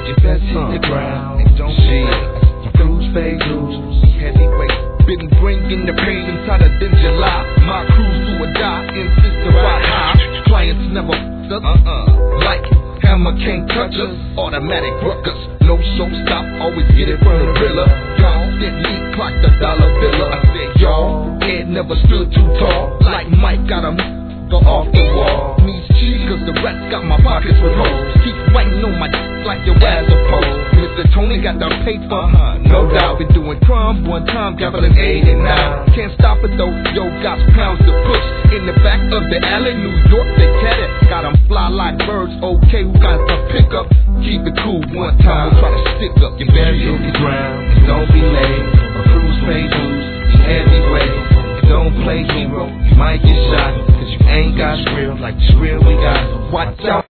You best hit the ground and don't shit. Those Beirut, heavyweight. Been bringing the pain inside of than July. My crews do or die, insist to ride high. Clients never like hammer can't touch us. Automatic ruckus, no show stop, always get it from the thriller. Y'all steadily clock the dollar biller. I said y'all head never stood too tall. Like Mike got a go off the wall. Needs cheese cause the rest got my pockets with holes. Keep writing on my like your ass a pole. Mr. Tony got the paid for, no doubt. Been doing crime one time, gabbling 8 and 9. Can't stop it though, yo, got pounds to push. In the back of the alley, New York, they cat it. Got them fly like birds, okay, who got the pickup? Keep it cool one time, try to stick up. You better hit the ground, and don't be late. My crews pay dues, you heavyweight. Don't play hero, you might get shot, cause you ain't got real like the real we got. Watch out.